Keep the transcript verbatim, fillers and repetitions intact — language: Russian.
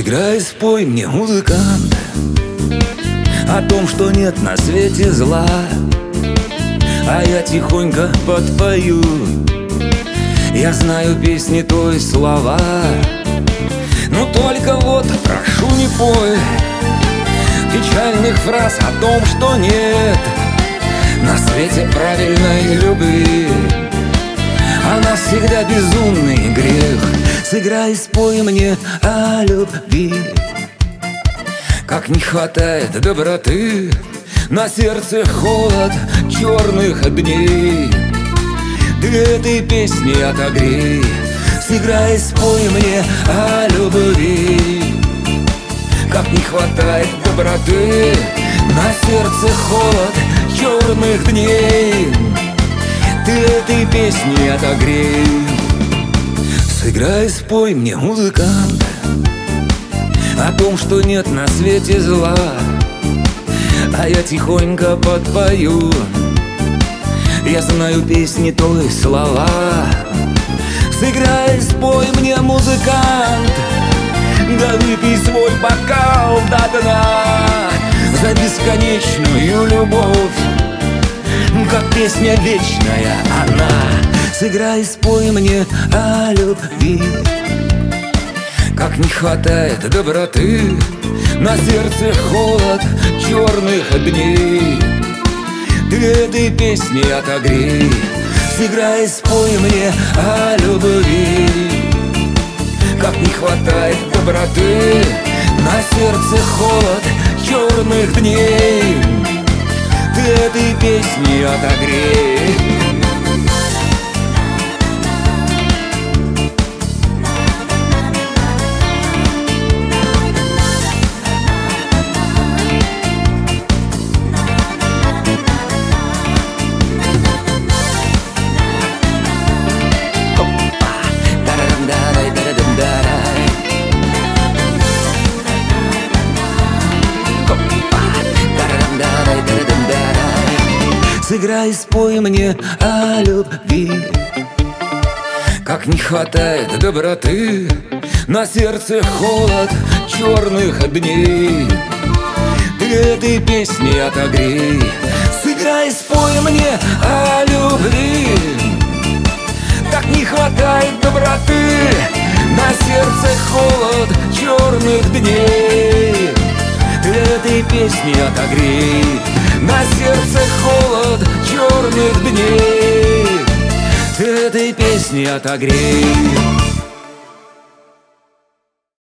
Сыграй, спой мне, музыкант, о том, что нет на свете зла, а я тихонько подпою. Я знаю песни той слова, но только вот прошу, не пой печальных фраз о том, что нет на свете правильной любви. Она всегда безумный грех. Сыграй, спой мне о любви. Как не хватает доброты, на сердце холод черных дней. Ты этой песней отогрей. Сыграй, спой мне о любви. Как не хватает доброты, на сердце холод черных дней. Ты этой песней отогрей. Сыграй, спой мне, музыкант, о том, что нет на свете зла, а я тихонько подпою. Я знаю песни той слова. Сыграй, спой мне, музыкант, да выпей свой бокал до дна за бесконечную любовь, как песня вечная она. Сыграй, спой мне о любви. Как не хватает доброты, на сердце холод черных дней. Ты этой песней отогрей. Сыграй, спой мне о любви. Как не хватает доброты, на сердце холод черных дней. Ты этой песней отогрей. Сыграй, спой мне о любви. Как не хватает доброты, на сердце холод черных дней. Ты этой песней отогрей. Сыграй, спой мне о любви. Как не хватает доброты, на сердце холод черных дней. Ты этой песней отогрей. На сердце холод черных дней. Ты этой песней отогрей.